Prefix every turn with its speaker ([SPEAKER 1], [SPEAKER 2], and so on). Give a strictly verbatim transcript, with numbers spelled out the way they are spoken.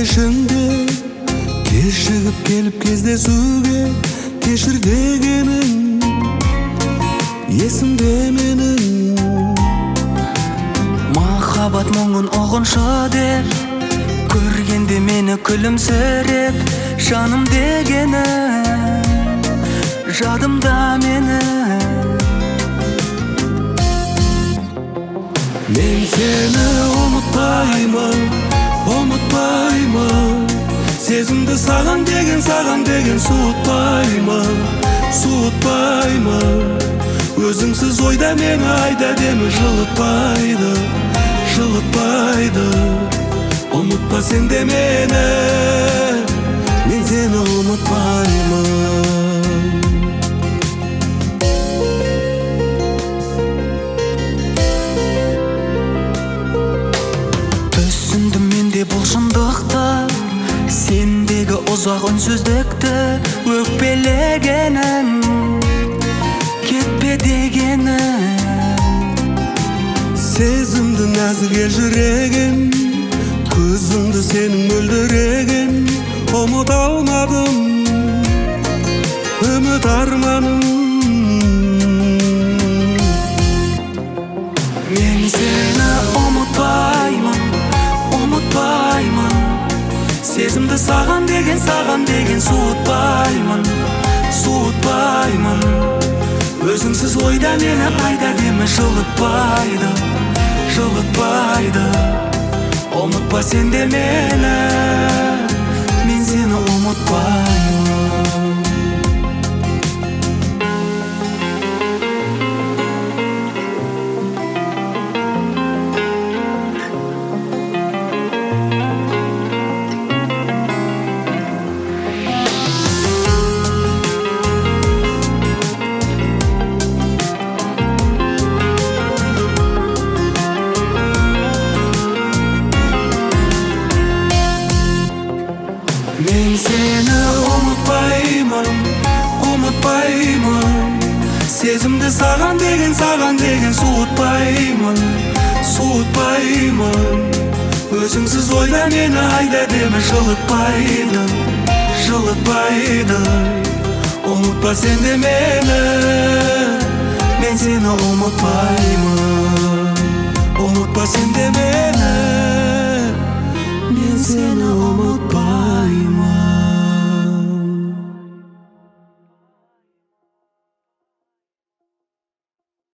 [SPEAKER 1] кешіңде кешігіп келіп кездесуге кешір дегенің есімде менің.
[SPEAKER 2] Махаббат мұңын ұғыншы деп көргенде мені күлімсіреп жаным дегені жадымда мені.
[SPEAKER 1] Мен сені ұмытпаймын, ұмытпаймын. Сезімді саған деген, саған деген суытпаймын, суытпаймын. Өзіңсіз ойда мені айда демі жылытпайды, жылытпайды. Ұмытпа сен де мені, мен сені ұмытпаймын.
[SPEAKER 2] Түсіндім менде бұл шындықты, сендегі ұзақ үнсіздікті, өкпелегенің кетпе дегені.
[SPEAKER 1] Сезімді нәзіге жүрегім, көзіңді сенің мөлдіреген. Ұмыт алмадым үміт арманым.
[SPEAKER 2] Мен сені ұмытпаймын, ұмытпаймын. Сезімді саған деген, саған деген суытпаймын, суытпаймын. Өзіңсіз ойда мені айда демі жылытпайды, жылытпайды. Ұмытпа сен де мені, мен сені ұмытпаймын.
[SPEAKER 1] Мен сені ұмытпаймын, ұмытпаймын. Сезімді саған деген, саған деген суытпаймын, суытпаймын. Өзіңсіз ойда мені айда демі жылытпайды, жылытпайды. Ұмытпа сен де мені, мен сені ұмытпаймын. Ұмытпа сен де мені, мен сені